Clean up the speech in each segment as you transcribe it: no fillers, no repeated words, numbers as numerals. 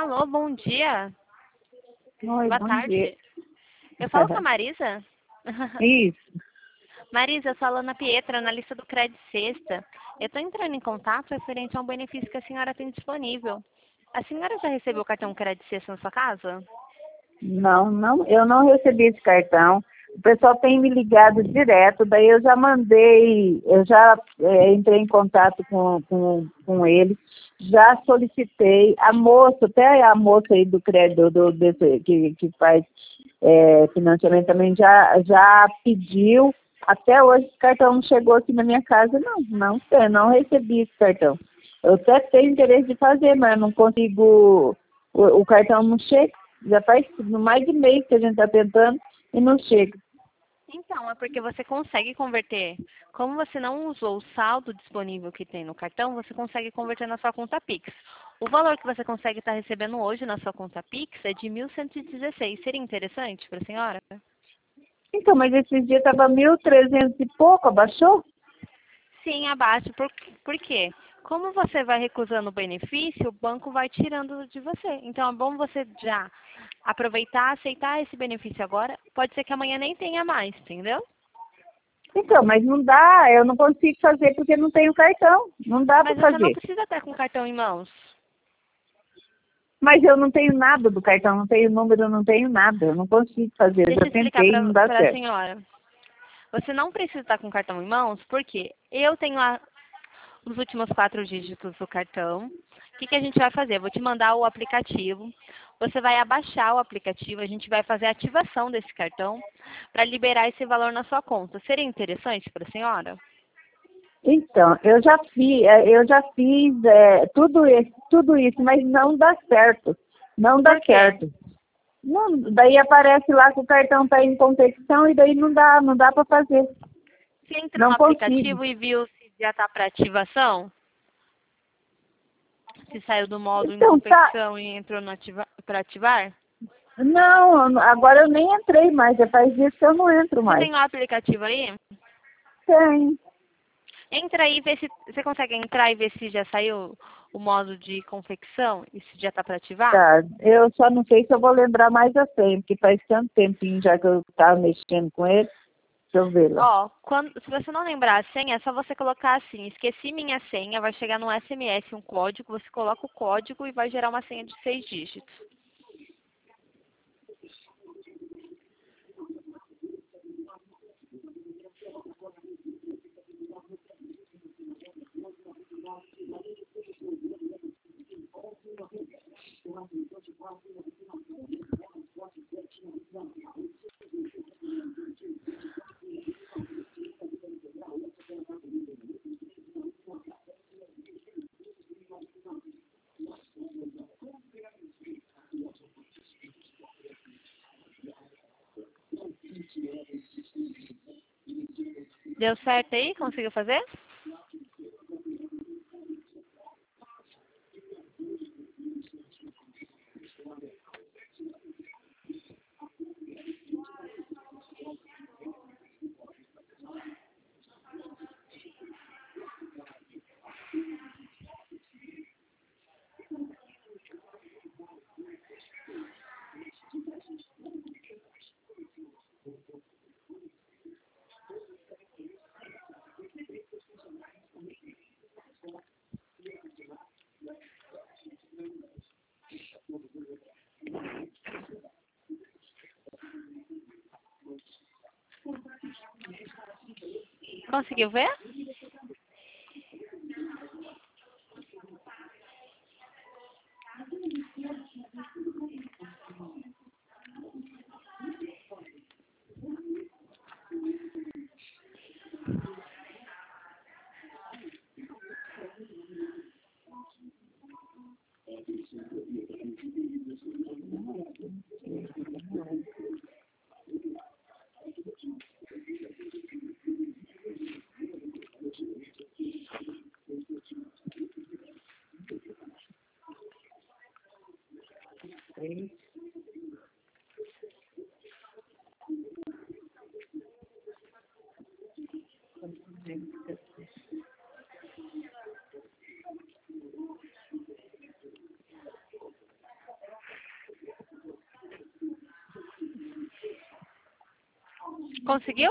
Alô, bom dia. Oi, Boa bom dia. tarde. Eu falo com a Marisa? Isso. Marisa, eu sou a Ana Pietra, analista do Credit Sexta. Eu estou entrando em contato referente a um benefício que a senhora tem disponível. A senhora já recebeu o cartão Credit Sexta na sua casa? Não, eu não recebi esse cartão. O pessoal tem me ligado direto, daí eu já mandei, eu já entrei em contato com ele, já solicitei, a moça, até a moça aí do crédito que faz financiamento também já pediu, até hoje esse cartão não chegou aqui na minha casa, não recebi esse cartão. Eu até tenho interesse de fazer, mas eu não consigo, o cartão não chega. Já faz mais de mês que a gente está tentando e não chega. Então, é porque você consegue converter. Como você não usou o saldo disponível que tem no cartão, você consegue converter na sua conta Pix. O valor que você consegue estar recebendo hoje na sua conta Pix é de 1.116. Seria interessante para a senhora? Então, mas esses dias estava 1.300 e pouco, abaixou? Sim, abaixo. Por quê? Como você vai recusando o benefício, o banco vai tirando de você. Então, é bom você já aproveitar, aceitar esse benefício agora. Pode ser que amanhã nem tenha mais, entendeu? Então, mas não dá, eu não consigo fazer porque não tenho cartão. Não dá para Mas você não fazer. precisa estar com o cartão em mãos. Mas eu não tenho nada do cartão, não tenho número, não tenho nada. Eu não consigo fazer, eu Deixa já eu explicar tentei e não dá para a certo. senhora. Você não precisa estar com o cartão em mãos, porque eu tenho lá os últimos 4 dígitos do cartão. O que a gente vai fazer? Eu vou te mandar o aplicativo. Você vai abaixar o aplicativo, a gente vai fazer a ativação desse cartão para liberar esse valor na sua conta. Seria interessante para a senhora? Então, eu já fiz tudo isso, mas não dá certo. Não dá Por quê? certo. Não, daí aparece lá que o cartão está em confecção e daí não dá para fazer. Você entrou Não no consigo. aplicativo e viu se já está para ativação? Se saiu do modo em Então, tá. confecção e entrou no para ativar? Não, agora eu nem entrei mais, já faz dias que eu não entro Você mais. tem o aplicativo aí? Tem. Entra aí e vê se você consegue entrar e ver se já saiu o modo de confecção e se já está para ativar. Tá, eu só não sei se eu vou lembrar mais a senha, porque faz tanto tempinho já que eu estava mexendo com ele. Deixa eu ver lá. Ó, se você não lembrar a senha, é só você colocar assim, esqueci minha senha, vai chegar no SMS um código, você coloca o código e vai gerar uma senha de 6 dígitos. Deu certo aí? Conseguiu fazer? Conseguiu ver? Conseguiu?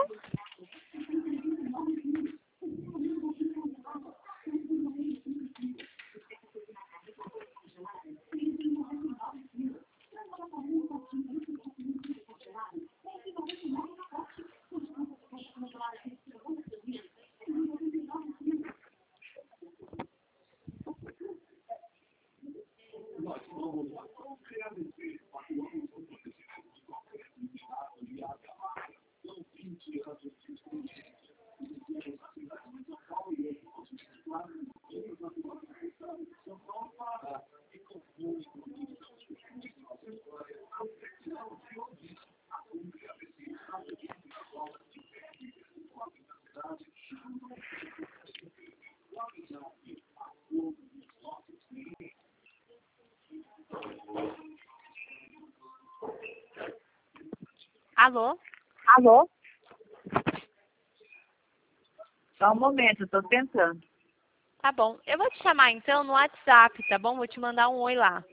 Alô? Alô? Só um momento, estou tentando. Tá bom. Eu vou te chamar então no WhatsApp, tá bom? Vou te mandar um oi lá.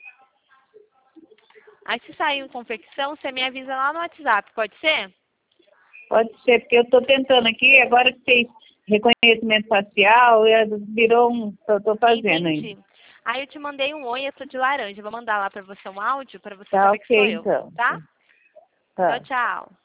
Aí se sair em confecção, você me avisa lá no WhatsApp, pode ser? Pode ser, porque eu estou tentando aqui, agora que fez reconhecimento facial, virou um. Estou fazendo Entendi. ainda. Aí eu te mandei um oi, eu sou de laranja. Vou mandar lá pra você um áudio, pra você Tá saber que sou ok, eu, então. tá? Tá. Tchau, tchau.